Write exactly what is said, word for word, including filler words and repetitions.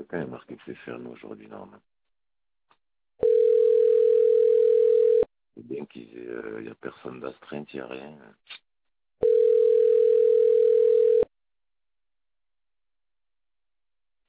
Quand il y a marqué que c'est fermé aujourd'hui, normal. C'est bien qu'il n'y a personne d'astreinte, il n'y a rien.